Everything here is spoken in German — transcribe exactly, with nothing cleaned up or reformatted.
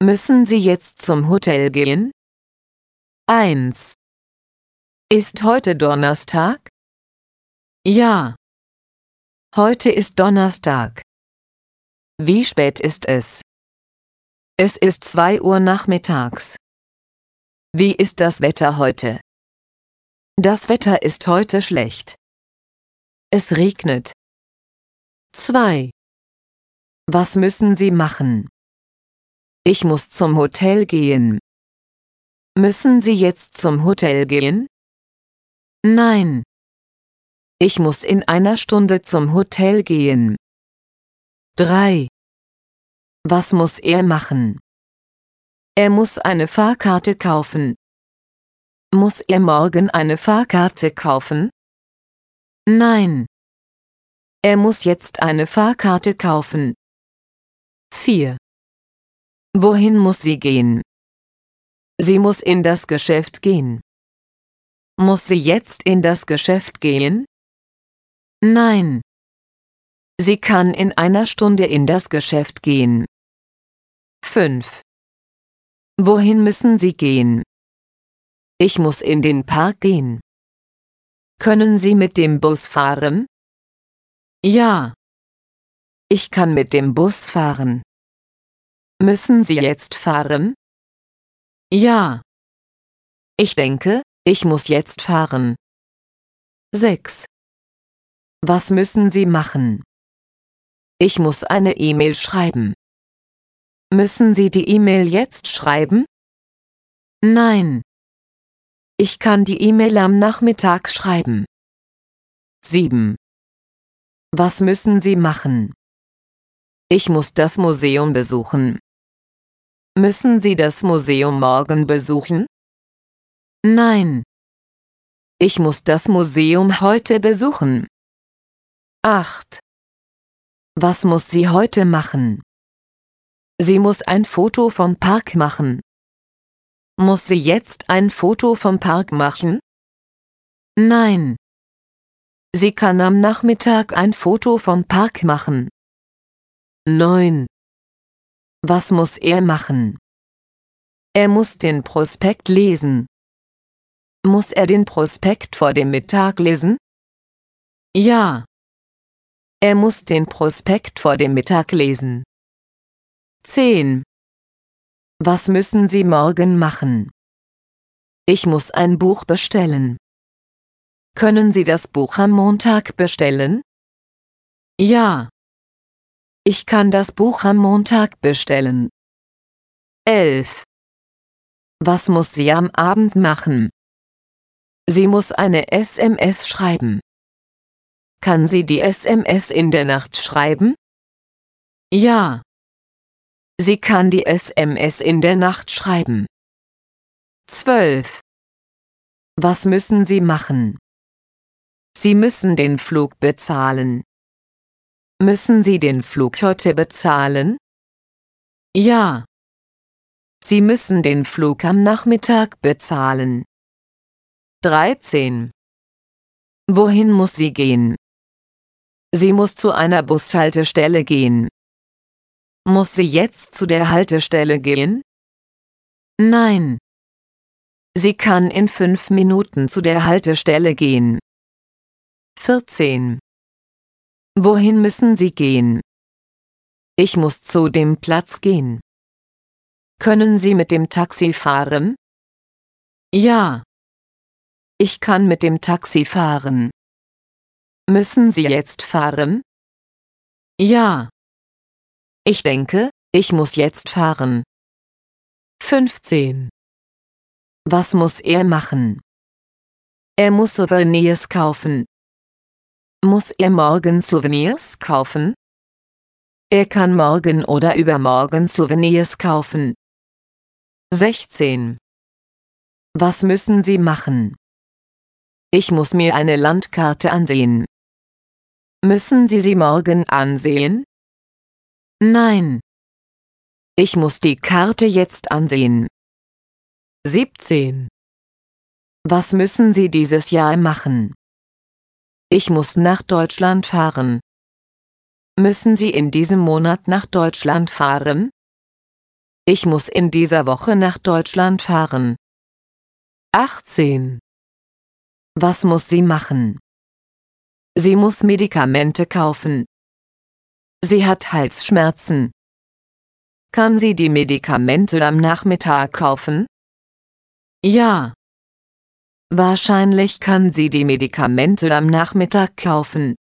Müssen Sie jetzt zum Hotel gehen? eins. Ist heute Donnerstag? Ja. Heute ist Donnerstag. Wie spät ist es? Es ist zwei Uhr nachmittags. Wie ist das Wetter heute? Das Wetter ist heute schlecht. Es regnet. zwei. Was müssen Sie machen? Ich muss zum Hotel gehen. Müssen Sie jetzt zum Hotel gehen? Nein. Ich muss in einer Stunde zum Hotel gehen. drei. Was muss er machen? Er muss eine Fahrkarte kaufen. Muss er morgen eine Fahrkarte kaufen? Nein. Er muss jetzt eine Fahrkarte kaufen. vier. Wohin muss sie gehen? Sie muss in das Geschäft gehen. Muss sie jetzt in das Geschäft gehen? Nein. Sie kann in einer Stunde in das Geschäft gehen. fünf. Wohin müssen Sie gehen? Ich muss in den Park gehen. Können Sie mit dem Bus fahren? Ja. Ich kann mit dem Bus fahren. Müssen Sie jetzt fahren? Ja. Ich denke, ich muss jetzt fahren. sechs. Was müssen Sie machen? Ich muss eine E-Mail schreiben. Müssen Sie die E-Mail jetzt schreiben? Nein. Ich kann die E-Mail am Nachmittag schreiben. sieben. Was müssen Sie machen? Ich muss das Museum besuchen. Müssen Sie das Museum morgen besuchen? Nein. Ich muss das Museum heute besuchen. acht. Was muss sie heute machen? Sie muss ein Foto vom Park machen. Muss sie jetzt ein Foto vom Park machen? Nein. Sie kann am Nachmittag ein Foto vom Park machen. neun. Was muss er machen? Er muss den Prospekt lesen. Muss er den Prospekt vor dem Mittag lesen? Ja. Er muss den Prospekt vor dem Mittag lesen. zehn. Was müssen Sie morgen machen? Ich muss ein Buch bestellen. Können Sie das Buch am Montag bestellen? Ja. Ich kann das Buch am Montag bestellen. elf. Was muss sie am Abend machen? Sie muss eine S M S schreiben. Kann sie die S M S in der Nacht schreiben? Ja. Sie kann die S M S in der Nacht schreiben. zwölf. Was müssen Sie machen? Sie müssen den Flug bezahlen. Müssen Sie den Flug heute bezahlen? Ja. Sie müssen den Flug am Nachmittag bezahlen. dreizehn. Wohin muss sie gehen? Sie muss zu einer Bushaltestelle gehen. Muss sie jetzt zu der Haltestelle gehen? Nein. Sie kann in fünf Minuten zu der Haltestelle gehen. vierzehn. Wohin müssen Sie gehen? Ich muss zu dem Platz gehen. Können Sie mit dem Taxi fahren? Ja. Ich kann mit dem Taxi fahren. Müssen Sie jetzt fahren? Ja. Ich denke, ich muss jetzt fahren. fünfzehn. Was muss er machen? Er muss Souvenirs kaufen. Muss er morgen Souvenirs kaufen? Er kann morgen oder übermorgen Souvenirs kaufen. sechzehn. Was müssen Sie machen? Ich muss mir eine Landkarte ansehen. Müssen Sie sie morgen ansehen? Nein. Ich muss die Karte jetzt ansehen. siebzehn. Was müssen Sie dieses Jahr machen? Ich muss nach Deutschland fahren. Müssen Sie in diesem Monat nach Deutschland fahren? Ich muss in dieser Woche nach Deutschland fahren. achtzehn. Was muss sie machen? Sie muss Medikamente kaufen. Sie hat Halsschmerzen. Kann sie die Medikamente am Nachmittag kaufen? Ja. Wahrscheinlich kann sie die Medikamente am Nachmittag kaufen.